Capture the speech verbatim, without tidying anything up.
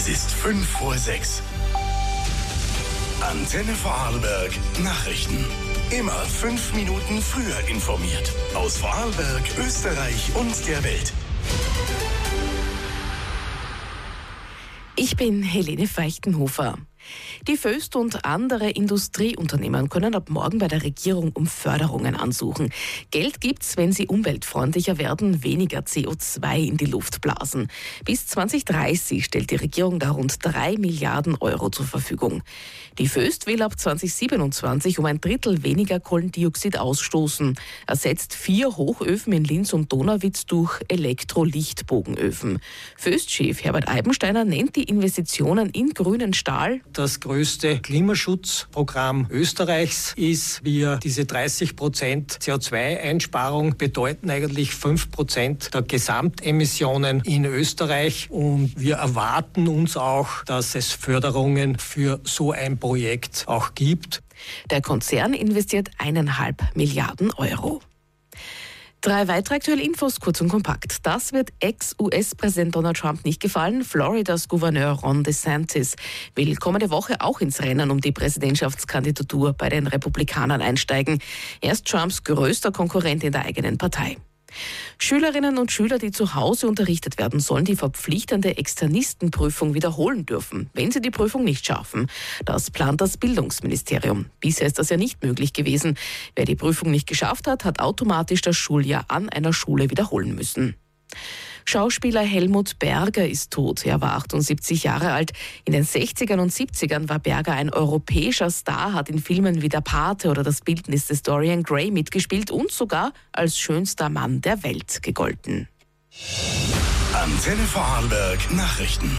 Es ist fünf vor sechs. Antenne Vorarlberg Nachrichten. Immer fünf Minuten früher informiert. Aus Vorarlberg, Österreich und der Welt. Ich bin Helene Feichtenhofer. Die Voest und andere Industrieunternehmen können ab morgen bei der Regierung um Förderungen ansuchen. Geld gibt's, wenn sie umweltfreundlicher werden, weniger C O zwei in die Luft blasen. Bis zwanzig dreißig stellt die Regierung da rund drei Milliarden Euro zur Verfügung. Die Voest will ab zwanzig siebenundzwanzig um ein Drittel weniger Kohlendioxid ausstoßen, ersetzt vier Hochöfen in Linz und Donauwitz durch Elektrolichtbogenöfen. Voest-Chef Herbert Eibensteiner nennt die Investitionen in grünen Stahl das größte Klimaschutzprogramm Österreichs ist. Wir diese dreißig Prozent C O zwei Einsparung bedeuten eigentlich fünf Prozent der Gesamtemissionen in Österreich. Und wir erwarten uns auch, dass es Förderungen für so ein Projekt auch gibt. Der Konzern investiert eineinhalb Milliarden Euro. Drei weitere aktuelle Infos, kurz und kompakt. Das wird Ex-U S-Präsident Donald Trump nicht gefallen. Floridas Gouverneur Ron DeSantis will kommende Woche auch ins Rennen um die Präsidentschaftskandidatur bei den Republikanern einsteigen. Er ist Trumps größter Konkurrent in der eigenen Partei. Schülerinnen und Schüler, die zu Hause unterrichtet werden, sollen die verpflichtende Externistenprüfung wiederholen dürfen, wenn sie die Prüfung nicht schaffen. Das plant das Bildungsministerium. Bisher ist das ja nicht möglich gewesen. Wer die Prüfung nicht geschafft hat, hat automatisch das Schuljahr an einer Schule wiederholen müssen. Schauspieler Helmut Berger ist tot. Er war achtundsiebzig Jahre alt. In den sechzigern und siebzigern war Berger ein europäischer Star, hat in Filmen wie Der Pate oder Das Bildnis des Dorian Gray mitgespielt und sogar als schönster Mann der Welt gegolten. Antenne Vorarlberg Nachrichten.